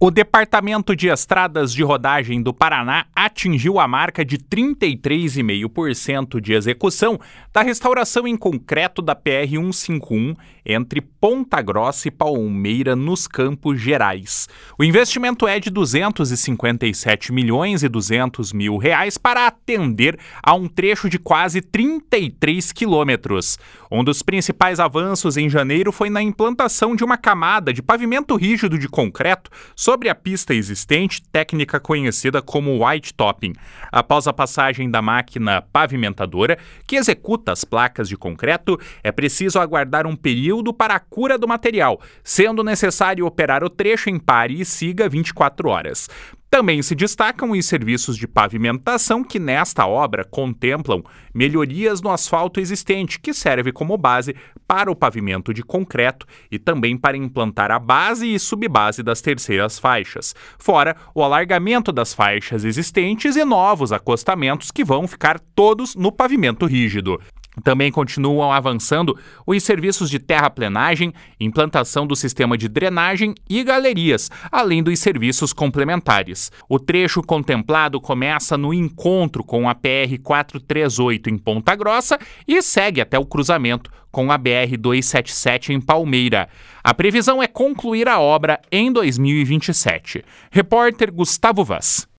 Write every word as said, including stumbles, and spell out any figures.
O Departamento de Estradas de Rodagem do Paraná atingiu a marca de trinta e três vírgula cinco por cento de execução da restauração em concreto da P R cento e cinquenta e um entre Ponta Grossa e Palmeira, nos Campos Gerais. O investimento é de duzentos e cinquenta e sete milhões e duzentos mil reais para atender a um trecho de quase trinta e três quilômetros. Um dos principais avanços em janeiro foi na implantação de uma camada de pavimento rígido de concreto sobre a pista existente, técnica conhecida como white topping. Após a passagem da máquina pavimentadora, que executa as placas de concreto, é preciso aguardar um período para a cura do material, sendo necessário operar o trecho em pare e siga vinte e quatro horas. Também se destacam os serviços de pavimentação que nesta obra contemplam melhorias no asfalto existente, que serve como base para o pavimento de concreto e também para implantar a base e subbase das terceiras faixas, fora o alargamento das faixas existentes e novos acostamentos que vão ficar todos no pavimento rígido. Também continuam avançando os serviços de terraplenagem, implantação do sistema de drenagem e galerias, além dos serviços complementares. O trecho contemplado começa no encontro com a P R quatrocentos e trinta e oito em Ponta Grossa e segue até o cruzamento com a B R duzentos e setenta e sete em Palmeira. A previsão é concluir a obra em dois mil e vinte e sete. Repórter Gustavo Vaz.